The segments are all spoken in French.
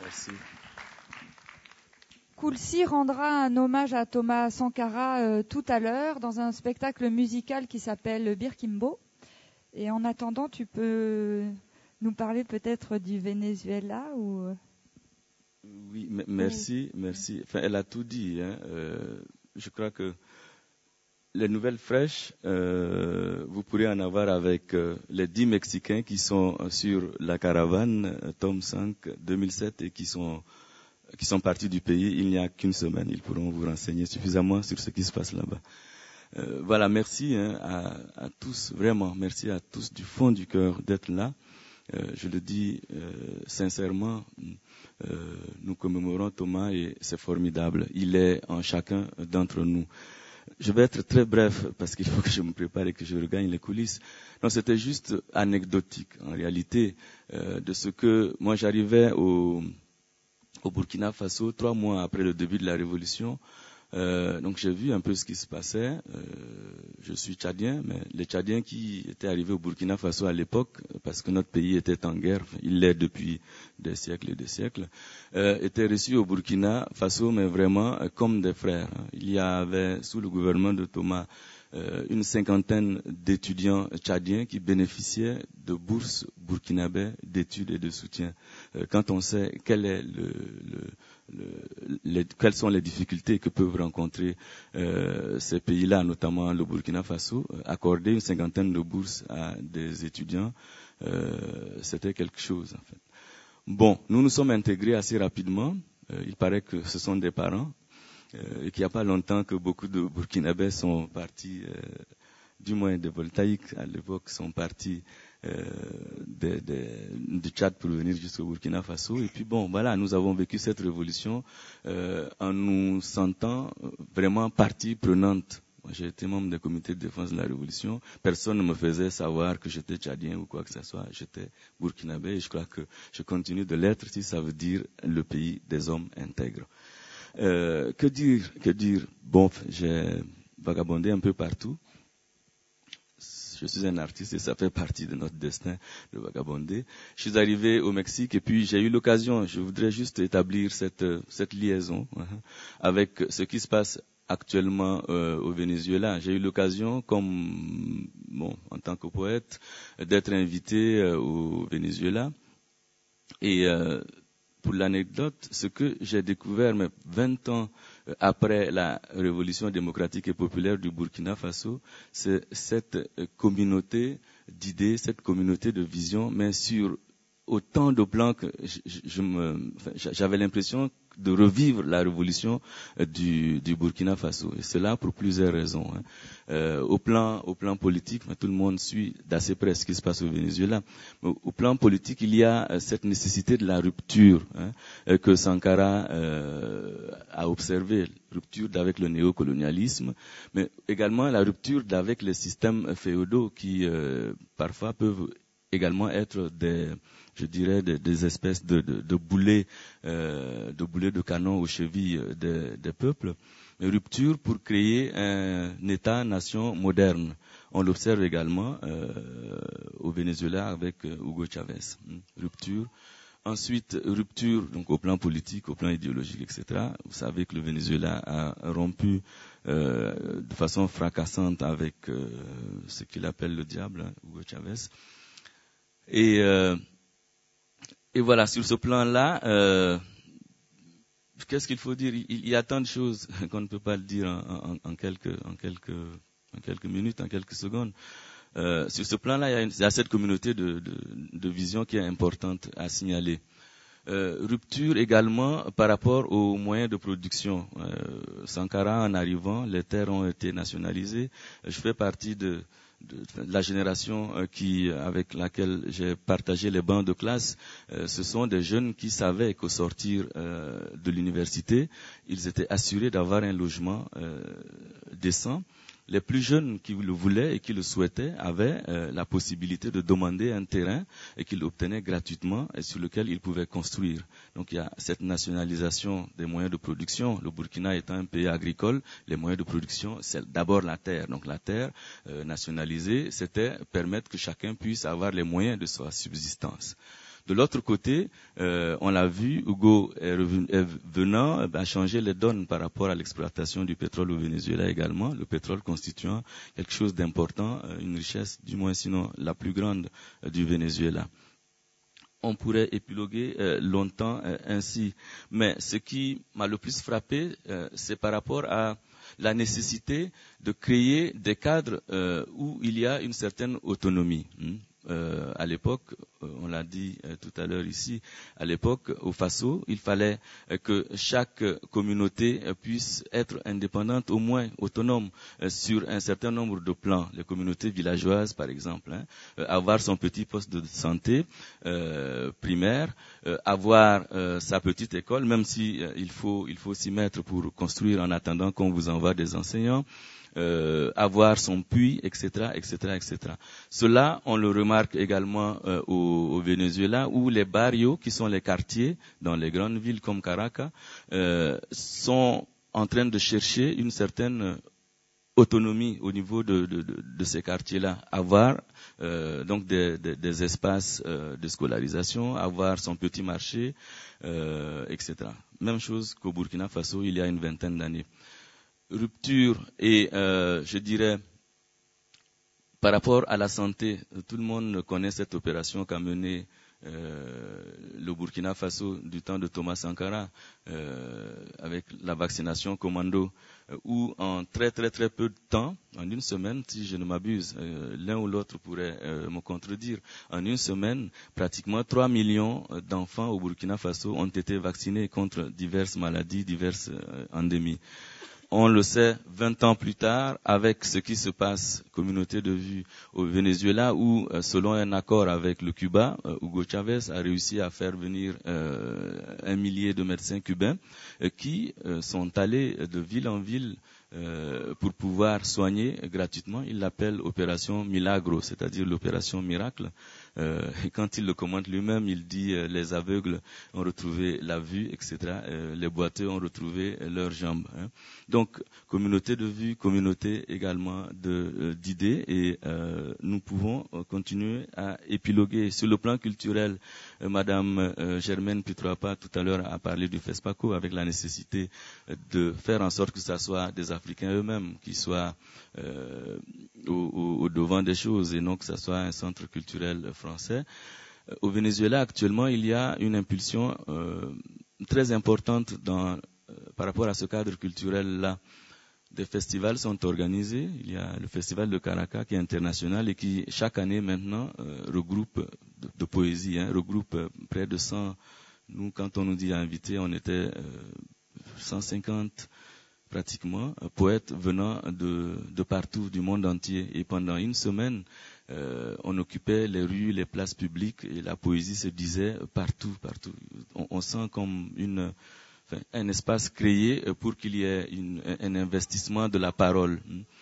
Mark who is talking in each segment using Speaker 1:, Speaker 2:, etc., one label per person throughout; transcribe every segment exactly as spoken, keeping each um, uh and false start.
Speaker 1: Merci.
Speaker 2: Koulsi rendra un hommage à Thomas Sankara euh, tout à l'heure dans un spectacle musical qui s'appelle Birkimbo. Et en attendant, tu peux nous parler peut-être du Venezuela ou...
Speaker 1: Oui, m- merci, merci. Enfin, elle a tout dit. Hein. Euh, je crois que les nouvelles fraîches, euh, vous pourrez en avoir avec euh, les dix Mexicains qui sont sur la caravane euh, Tom cinq deux mille sept et qui sont qui sont partis du pays il n'y a qu'une semaine. Ils pourront vous renseigner suffisamment sur ce qui se passe là-bas. Euh, voilà, merci hein, à, à tous, vraiment, merci à tous du fond du cœur d'être là. Euh, je le dis euh, sincèrement, euh, nous commémorons Thomas et c'est formidable. Il est en chacun d'entre nous. Je vais être très bref parce qu'il faut que je me prépare et que je regagne les coulisses. Non, c'était juste anecdotique en réalité euh, de ce que moi j'arrivais au au Burkina Faso, trois mois après le début de la révolution. Euh, donc j'ai vu un peu ce qui se passait. Euh, je suis tchadien, mais les Tchadiens qui étaient arrivés au Burkina Faso à l'époque, parce que notre pays était en guerre, il l'est depuis des siècles et des siècles, euh, étaient reçus au Burkina Faso, mais vraiment euh, comme des frères. Il y avait, sous le gouvernement de Thomas, euh, une cinquantaine d'étudiants tchadiens qui bénéficiaient de bourses burkinabais d'études et de soutien. Euh, quand on sait quel est le, le, le, les, quelles sont les difficultés que peuvent rencontrer euh, ces pays-là, notamment le Burkina Faso, euh, accorder une cinquantaine de bourses à des étudiants, euh, c'était quelque chose en fait. Bon, nous nous sommes intégrés assez rapidement. Euh, il paraît que ce sont des parents. Euh, et qu'il n'y a pas longtemps que beaucoup de Burkinabés sont partis, euh, du moins des voltaïques à l'époque, sont partis euh, de, de, du Tchad pour venir jusqu'au Burkina Faso. Et puis bon, voilà, nous avons vécu cette révolution euh, en nous sentant vraiment partie prenante. Moi, j'ai été membre du comité de défense de la révolution. Personne ne me faisait savoir que j'étais tchadien ou quoi que ce soit. J'étais burkinabé et je crois que je continue de l'être si ça veut dire le pays des hommes intègres. Euh, que dire, que dire? Bon, j'ai vagabondé un peu partout. Je suis un artiste et ça fait partie de notre destin de vagabonder. Je suis arrivé au Mexique et puis j'ai eu l'occasion, je voudrais juste établir cette, cette liaison hein, avec ce qui se passe actuellement euh, au Venezuela. J'ai eu l'occasion, comme bon, en tant que poète, d'être invité euh, au Venezuela. Et euh, pour l'anecdote, ce que j'ai découvert mais vingt ans après la révolution démocratique et populaire du Burkina Faso, c'est cette communauté d'idées, cette communauté de vision, mais sur autant de plans que je, je me, enfin, j'avais l'impression de revivre la révolution du, du Burkina Faso. Et c'est là pour plusieurs raisons. Hein. Euh, au plan, au plan politique, tout le monde suit d'assez près ce qui se passe au Venezuela. Mais au plan politique, il y a euh, cette nécessité de la rupture hein, que Sankara euh, a observée, rupture avec le néocolonialisme, mais également la rupture avec les systèmes féodaux qui euh, parfois peuvent également être des, je dirais, des, des espèces de, de, de boulets, euh, de boulets de canon aux chevilles des, des peuples. Une rupture pour créer un État-nation moderne. On l'observe également euh, au Venezuela avec euh, Hugo Chavez. Rupture. Ensuite, rupture donc au plan politique, au plan idéologique, et cetera. Vous savez que le Venezuela a rompu euh, de façon fracassante avec euh, ce qu'il appelle le diable, hein, Hugo Chavez. Et, euh, et voilà, sur ce plan-là, euh, qu'est-ce qu'il faut dire? il, il y a tant de choses qu'on ne peut pas le dire en, en, en, quelques, en, quelques, en quelques minutes, en quelques secondes. Euh, sur ce plan-là, il y a, une, il y a cette communauté de, de, de vision qui est importante à signaler. Euh, rupture également par rapport aux moyens de production. Euh, Sankara, en arrivant, les terres ont été nationalisées. Je fais partie de... de la génération euh, qui, avec laquelle j'ai partagé les bancs de classe, euh, ce sont des jeunes qui savaient qu'au sortir euh, de l'université, ils étaient assurés d'avoir un logement euh, décent. Les plus jeunes qui le voulaient et qui le souhaitaient avaient euh, la possibilité de demander un terrain et qu'ils obtenaient gratuitement et sur lequel ils pouvaient construire. Donc il y a cette nationalisation des moyens de production. Le Burkina étant un pays agricole, les moyens de production, c'est d'abord la terre. Donc la terre euh, nationalisée, c'était permettre que chacun puisse avoir les moyens de sa subsistance. De l'autre côté, euh, on l'a vu, Hugo est, revenu, est venant a changé les donnes par rapport à l'exploitation du pétrole au Venezuela également, le pétrole constituant quelque chose d'important, une richesse, du moins sinon la plus grande euh, du Venezuela. On pourrait épiloguer euh, longtemps euh, ainsi, mais ce qui m'a le plus frappé, euh, c'est par rapport à la nécessité de créer des cadres euh, où il y a une certaine autonomie. Hein. Euh, à l'époque, euh, on l'a dit euh, tout à l'heure ici, à l'époque, au Faso, il fallait euh, que chaque communauté euh, puisse être indépendante, au moins autonome, euh, sur un certain nombre de plans. Les communautés villageoises, par exemple, hein, euh, avoir son petit poste de santé euh, primaire, euh, avoir euh, sa petite école, même si euh, il faut il faut s'y mettre pour construire en attendant qu'on vous envoie des enseignants. Euh, avoir son puits, et cetera, et cetera, et cetera. Cela, on le remarque également euh, au, au Venezuela, où les barrios, qui sont les quartiers dans les grandes villes comme Caracas, euh, sont en train de chercher une certaine autonomie au niveau de, de, de, de ces quartiers-là. Avoir euh, donc des, des, des espaces euh, de scolarisation, avoir son petit marché, euh, et cetera. Même chose qu'au Burkina Faso il y a une vingtaine d'années. Rupture et euh, je dirais par rapport à la santé, tout le monde connaît cette opération qu'a menée euh, le Burkina Faso du temps de Thomas Sankara euh, avec la vaccination commando euh, où en très très très peu de temps, en une semaine si je ne m'abuse, euh, l'un ou l'autre pourrait euh, me contredire, en une semaine pratiquement trois millions d'enfants au Burkina Faso ont été vaccinés contre diverses maladies, diverses euh, endémies. On le sait vingt ans plus tard avec ce qui se passe, communauté de vue au Venezuela où, selon un accord avec le Cuba, Hugo Chavez a réussi à faire venir euh, un millier de médecins cubains euh, qui euh, sont allés de ville en ville euh, pour pouvoir soigner gratuitement. Il l'appelle opération Milagro, c'est-à-dire l'opération miracle. Euh, et quand il le commente lui-même, il dit euh, les aveugles ont retrouvé la vue, et cetera. Euh, les boiteux ont retrouvé euh, leurs jambes. Hein. Donc, communauté de vue, communauté également de, euh, d'idées, et euh, nous pouvons euh, continuer à épiloguer. Sur le plan culturel, euh, Madame euh, Germaine Pitroapa tout à l'heure a parlé du FESPACO avec la nécessité euh, de faire en sorte que ce soit des Africains eux-mêmes qui soient euh, au, au, au devant des choses et non que ce soit un centre culturel français. Euh, au Venezuela, actuellement, il y a une impulsion euh, très importante dans euh, par rapport à ce cadre culturel-là. Des festivals sont organisés. Il y a le festival de Caracas qui est international et qui, chaque année maintenant, euh, regroupe, de, de poésie, hein, regroupe euh, près de cent. Nous, quand on nous dit invité, on était euh, cent cinquante pratiquement, euh, poètes venant de, de partout, du monde entier. Et pendant une semaine, euh, on occupait les rues, les places publiques et la poésie se disait partout, partout. On, on sent comme une... Enfin, un espace créé pour qu'il y ait une, un investissement de la parole.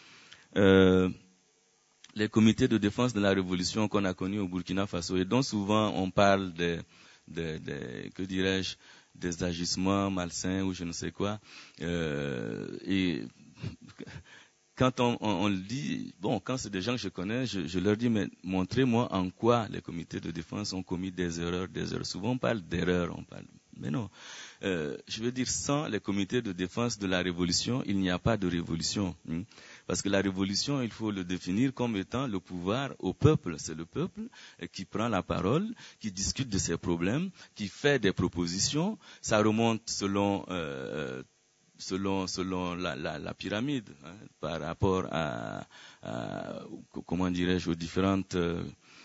Speaker 1: Euh, les comités de défense de la révolution qu'on a connus au Burkina Faso et dont souvent on parle de, de, de que dirais-je, des agissements malsains ou je ne sais quoi. Euh, et quand on, on, on le dit, bon, quand c'est des gens que je connais, je, je leur dis, mais montrez-moi en quoi les comités de défense ont commis des erreurs, des erreurs. Souvent on parle d'erreurs, on parle, mais non. Euh, je veux dire, sans les comités de défense de la révolution, il n'y a pas de révolution. Hein. Parce que la révolution, il faut le définir comme étant le pouvoir au peuple. C'est le peuple qui prend la parole, qui discute de ses problèmes, qui fait des propositions. Ça remonte selon, euh, selon, selon la, la, la pyramide, hein, par rapport à, à comment dirais-je, aux différentes... Euh,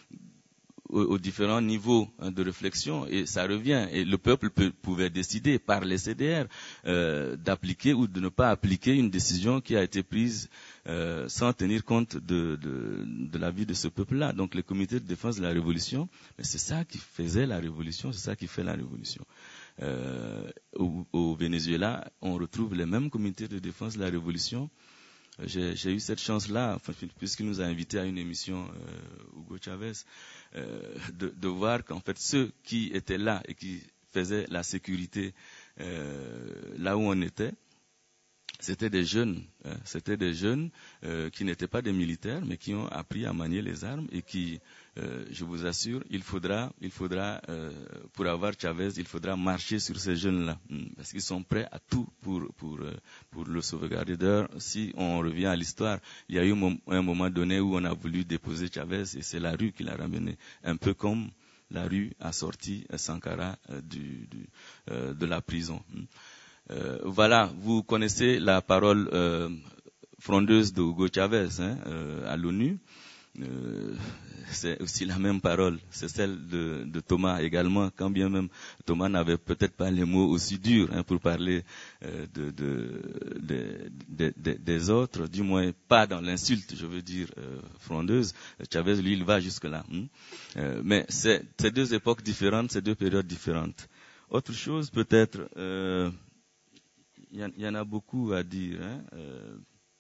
Speaker 1: aux différents niveaux de réflexion et ça revient. Et le peuple peut, pouvait décider par les C D R euh, d'appliquer ou de ne pas appliquer une décision qui a été prise euh, sans tenir compte de, de, de la vie de ce peuple-là. Donc les comités de défense de la révolution, mais c'est ça qui faisait la révolution, c'est ça qui fait la révolution. Euh, au, au Venezuela, on retrouve les mêmes comités de défense de la révolution. J'ai, j'ai eu cette chance-là, enfin, puisqu'il nous a invités à une émission, euh, Hugo Chavez, euh, de, de voir qu'en fait ceux qui étaient là et qui faisaient la sécurité euh, là où on était, c'était des jeunes, hein, c'était des jeunes euh, qui n'étaient pas des militaires, mais qui ont appris à manier les armes et qui Euh, je vous assure, il faudra, il faudra euh, pour avoir Chavez, il faudra marcher sur ces jeunes-là, parce qu'ils sont prêts à tout pour pour pour le sauvegarder. D'ailleurs, si on revient à l'histoire, il y a eu un moment donné où on a voulu déposer Chavez et c'est la rue qui l'a ramené, un peu comme la rue a sorti Sankara euh, du, du, euh, de la prison. Euh, voilà, vous connaissez la parole euh, frondeuse de Hugo Chavez hein, euh, à l'ONU. Euh, c'est aussi la même parole, c'est celle de, de Thomas également, quand bien même Thomas n'avait peut-être pas les mots aussi durs hein, pour parler euh, de, de, de, de, de, des autres, du moins pas dans l'insulte, je veux dire, euh, frondeuse. Chavez, lui, il va jusque-là. Hein. Euh, mais c'est, c'est deux époques différentes, c'est deux périodes différentes. Autre chose, peut-être, il euh, y, y en a beaucoup à dire. Hein, euh,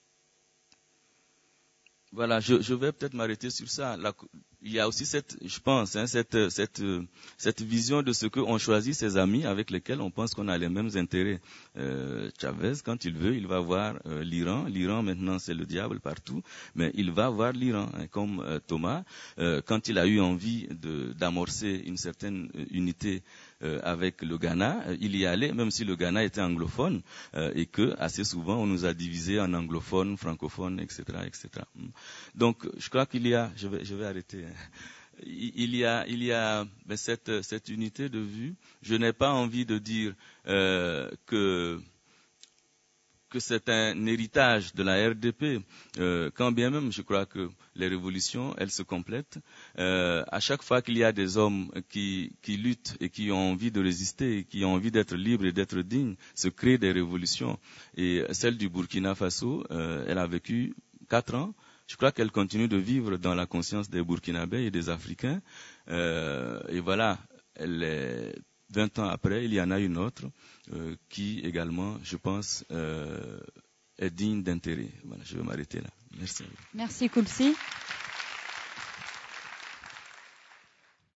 Speaker 1: Voilà, je, je vais peut-être m'arrêter sur ça. La, il y a aussi cette, je pense, hein, cette, cette, cette vision de ce qu'on choisit ses amis avec lesquels on pense qu'on a les mêmes intérêts. Euh, Chavez, quand il veut, il va voir euh, l'Iran. L'Iran, maintenant, c'est le diable partout, mais il va voir l'Iran. Hein, comme euh, Thomas, euh, quand il a eu envie de, d'amorcer une certaine unité Euh, avec le Ghana, euh, il y allait, même si le Ghana était anglophone, euh, et que assez souvent on nous a divisés en anglophones, francophones, et cetera, et cetera. Donc, je crois qu'il y a, je vais, je vais arrêter. Il y a, il y a ben, cette, cette unité de vue. Je n'ai pas envie de dire euh, que que c'est un héritage de la R D P, euh, quand bien même je crois que les révolutions, elles se complètent. Euh, à chaque fois qu'il y a des hommes qui, qui luttent et qui ont envie de résister, et qui ont envie d'être libres et d'être dignes, se créent des révolutions. Et celle du Burkina Faso, euh, elle a vécu quatre ans. Je crois qu'elle continue de vivre dans la conscience des Burkinabés et des Africains. Euh, et voilà, elle est... vingt ans après, il y en a une autre euh, qui également, je pense, euh, est digne d'intérêt. Voilà, je vais m'arrêter là. Merci.
Speaker 2: Merci Koulsi.